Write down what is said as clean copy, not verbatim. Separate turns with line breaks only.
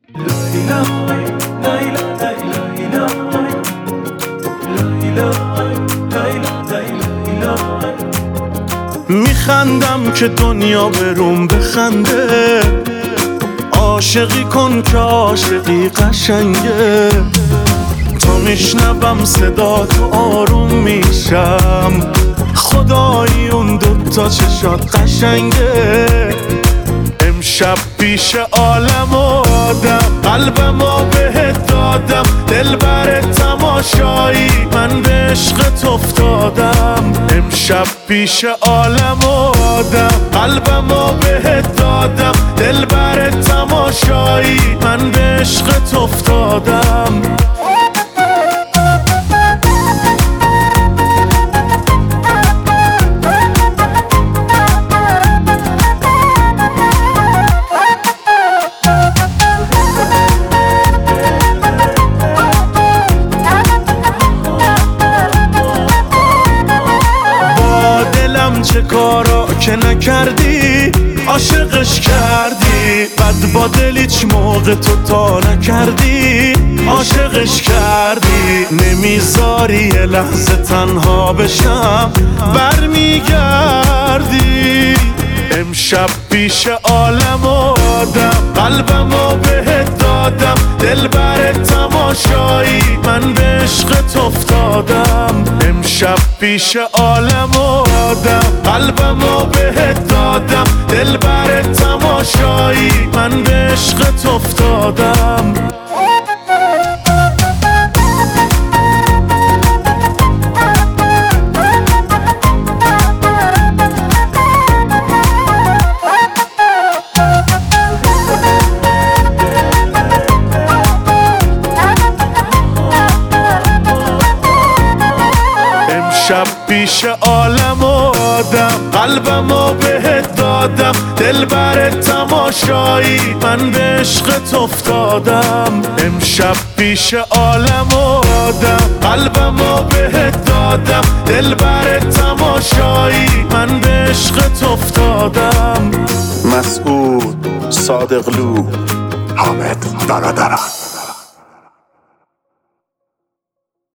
میخندم که دنیا بروم بخنده، عاشقی کن که عاشقی قشنگه. تا میشنوم صدا تو آروم میشم، خدایی اون دوتا چشات قشنگه. امشب پیش عالم و آدم قلبمو بهت دادم، دلبر تماشایی من به عشقت افتادم. امشب پیش عالم و آدم قلبمو بهت دادم، دلبر تماشایی من به عشقت افتادم. چه کارا که نکردی عاشقش کردی، بد با دل هیچ موقع تو تا نکردی عاشقش کردی. نمیذاری یه لحظه تنها بشم برمیگردی. امشب پیش عالم و آدم قلبمو بهت دادم، دلبر تماشایی من به عشقت افتادم. امشب پیش عالم و آدم قلبمو بهت دادم، دلبر تماشایی من به عشقت افتادم. امشب پیش عالم و آدم قلبمو بهت دادم، دلبر تماشایی من به عشقت افتادم. امشب پیش عالم و آدم قلبمو بهت دادم، دلبر تماشایی من به عشقت افتادم.
مسعود صادقلو، حامد برادران.